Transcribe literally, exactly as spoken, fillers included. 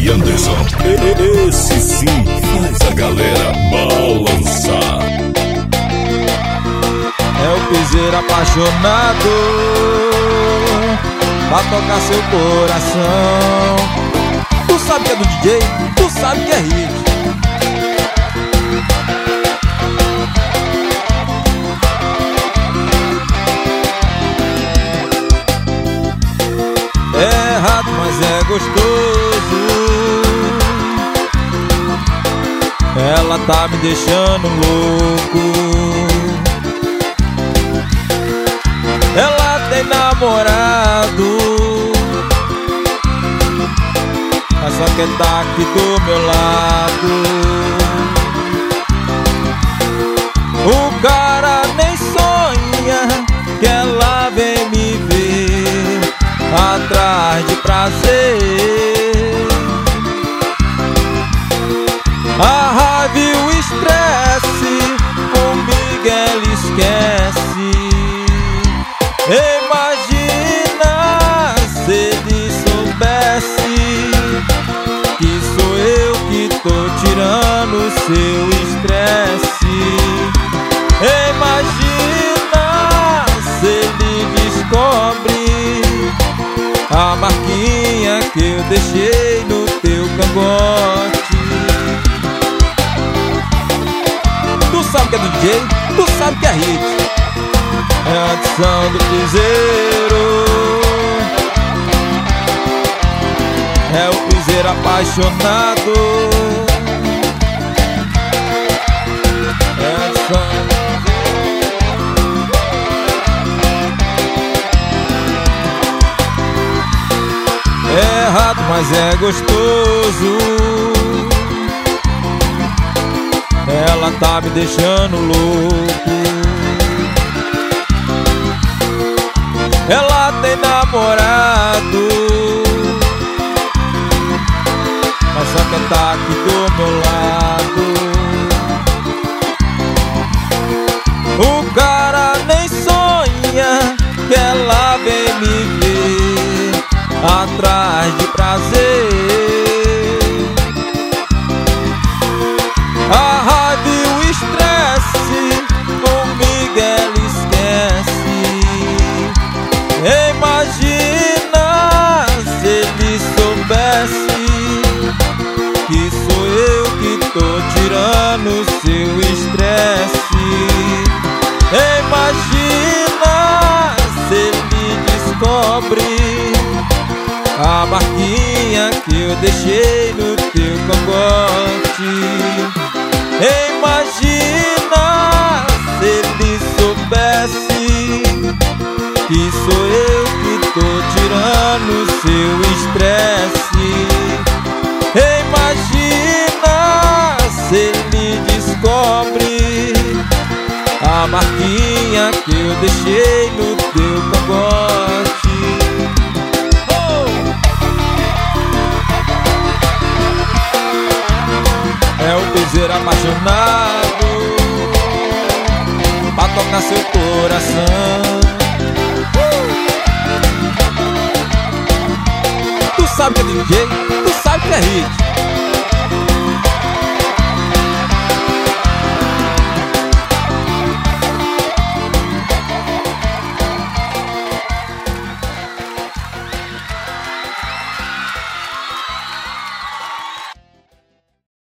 D J Anderson, esse sim faz a galera balançar. É o piseiro apaixonado pra tocar seu coração. Tu sabe que é do D J, tu sabe que é hit. É errado, mas é gostoso. Ela tá me deixando louco. Ela tem namorado, mas só quer tá aqui do meu lado. O cara nem sonha que ela vem me ver atrás de prazer. A raiva e o estresse comigo ela esquece. Imagina se ele soubesse que sou eu que tô tirando o seu estresse. Imagina se ele descobre a marquinha que eu deixei no teu cangote. Tu sabe que é do D J, tu sabe que é hit. É a adição do piseiro. É o piseiro apaixonado. É a adição do piseiro. É errado, mas é gostoso. Ela tá me deixando louco. Ela tem namorado, mas só quer tá aqui do meu lado. O cara nem sonha que ela vem me ver atrás de prazer. A raiva e o estresse comigo ela esquece. Imagina se ele soubesse que sou eu que tô tirando o seu estresse. Imagina se ele descobre a marquinha que eu deixei no teu cangote. Imagina se ele soubesse que sou eu que tô tirando o seu estresse. Imagina se ele descobre a marquinha que eu deixei no teu cangote. Oh! É o piseiro apaixonado pra tocar seu coração. Tu sabe que é D J, tu sabe que é hit.